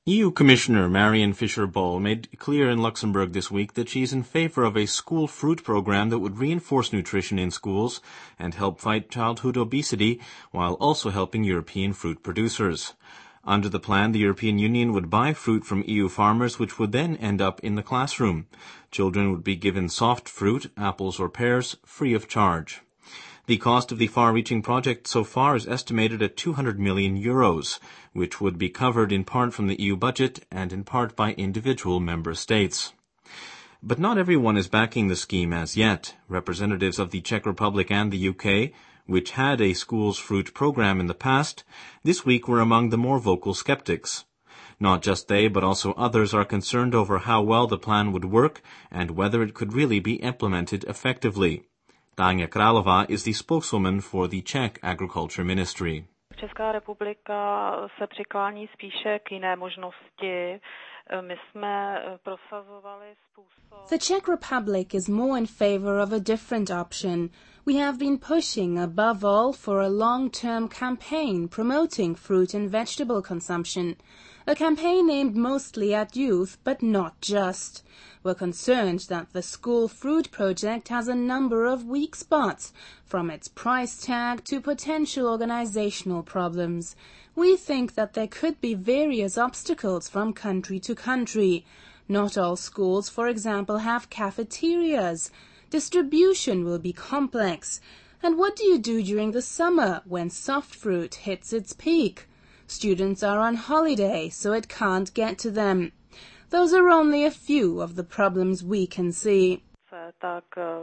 EU Commissioner Marion Fisher-Boel made clear in Luxembourg this week that she's in favor of a school fruit program that would reinforce nutrition in schools and help fight childhood obesity while also helping European fruit producers. Under the plan, the European Union would buy fruit from EU farmers, which would then end up in the classroom. Children would be given soft fruit, apples or pears, free of charge. The cost of the far-reaching project so far is estimated at €200 million, which would be covered in part from the EU budget and in part by individual member states. But not everyone is backing the scheme as yet. Representatives of the Czech Republic and the UK, which had a schools fruit program in the past, this week were among the more vocal skeptics. Not just they, but also others are concerned over how well the plan would work and whether it could really be implemented effectively. Tania Králova is the spokeswoman for the Czech Agriculture Ministry. Česká republika se přiklání spíše k jiné možnosti. My jsme prosazovali způsob. The Czech Republic is more in favor of a different option. We have been pushing above all for a long-term campaign promoting fruit and vegetable consumption. A campaign aimed mostly at youth, but not just. We're concerned that the school fruit project has a number of weak spots, from its price tag to potential organizational problems. We think that there could be various obstacles from country to country. Not all schools, for example, have cafeterias. Distribution will be complex. And what do you do during the summer when soft fruit hits its peak? Students are on holiday, so it can't get to them. Those are only a few of the problems we can see. Tak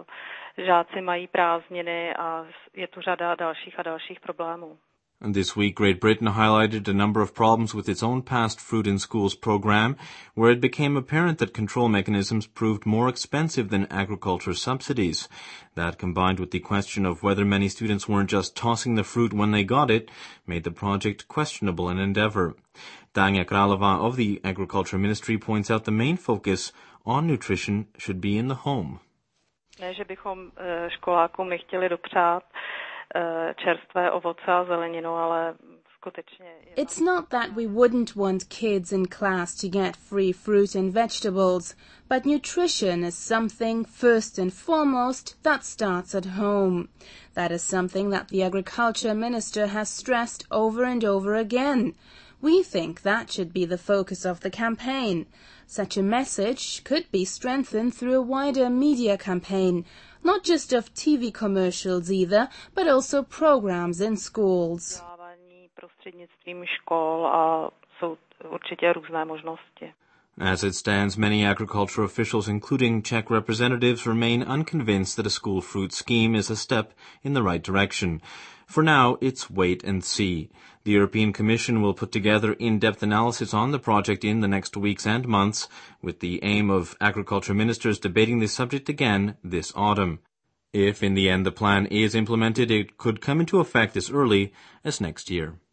žáci mají prázdniny a je tu řada dalších a dalších problémů. And this week, Great Britain highlighted a number of problems with its own past Fruit in Schools program, where it became apparent that control mechanisms proved more expensive than agriculture subsidies. That, combined with the question of whether many students weren't just tossing the fruit when they got it, made the project questionable an endeavor. Tania Králova of the Agriculture Ministry points out the main focus on nutrition should be in the home. Ne, že bychom školákům nechtěli dopřát čerstvé ovoce a zeleninu, ale skutečně... It's not that we wouldn't want kids in class to get free fruit and vegetables, but nutrition is something, first and foremost, that starts at home. That is something that the Agriculture Minister has stressed over and over again. We think that should be the focus of the campaign. Such a message could be strengthened through a wider media campaign, not just of TV commercials either, but also programs in schools. Prostřednictvím škol a jsou určitě různé možnosti. As it stands, many agriculture officials, including Czech representatives, remain unconvinced that a school fruit scheme is a step in the right direction. For now, it's wait and see. The European Commission will put together in-depth analysis on the project in the next weeks and months, with the aim of agriculture ministers debating this subject again this autumn. If in the end the plan is implemented, it could come into effect as early as next year.